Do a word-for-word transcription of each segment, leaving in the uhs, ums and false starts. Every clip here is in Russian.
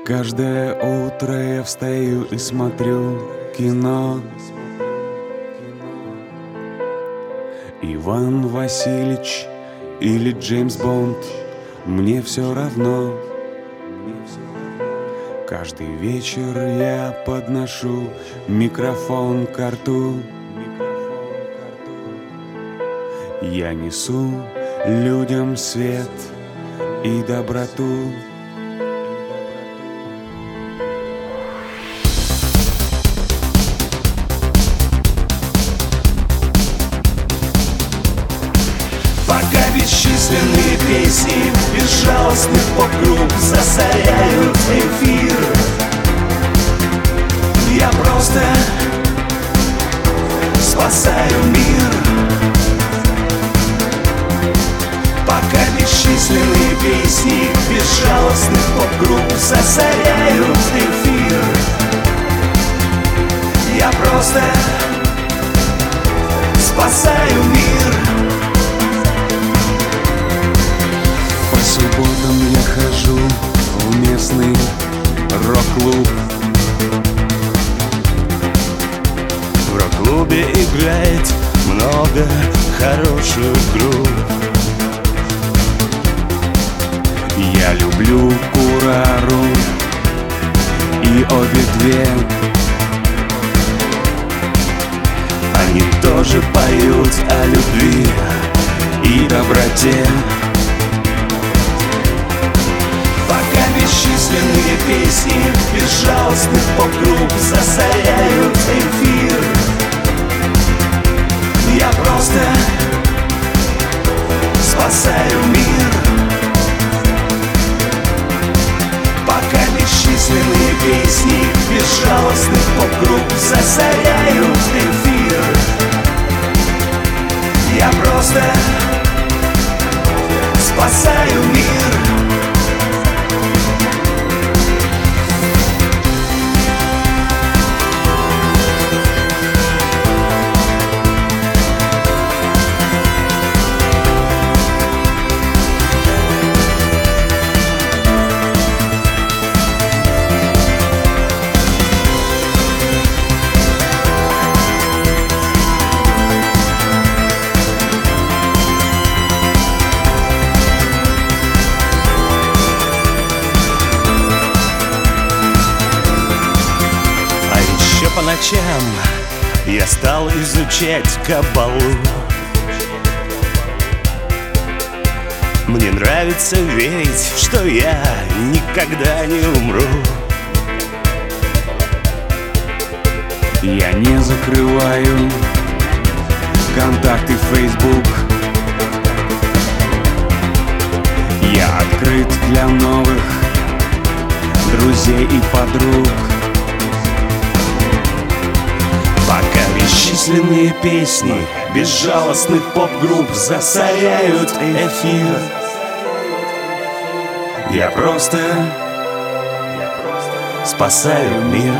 Каждое утро я встаю и смотрю кино. Иван Васильевич или Джеймс Бонд, мне все равно. Каждый вечер я подношу микрофон к рту. Я несу людям свет и доброту. Пока бесчисленные песни безжалостных поп-групп засоряют эфир, я просто спасаю мир. Пока бесчисленные песни безжалостных поп-групп засоряют эфир, я просто спасаю мир. По субботам я хожу в местный рок-клуб. В рок-клубе играет много хороших групп. Я люблю Курару и обе две. Они тоже поют о любви и доброте. Пока бесчисленные песни безжалостных поп-групп засоряют эфир, я просто спасаю мир. Пока бесчисленные песни безжалостных поп-групп засоряют эфир, я просто спасаю мир. По ночам я стал изучать кабалу. Мне нравится верить, что я никогда не умру. Я не закрываю контакты в Facebook. Я открыт для новых друзей и подруг. Пока бесчисленные песни безжалостных поп-групп засоряют эфир, я просто спасаю мир.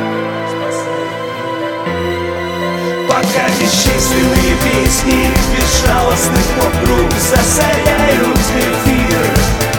Пока бесчисленные песни безжалостных поп-групп засоряют эфир,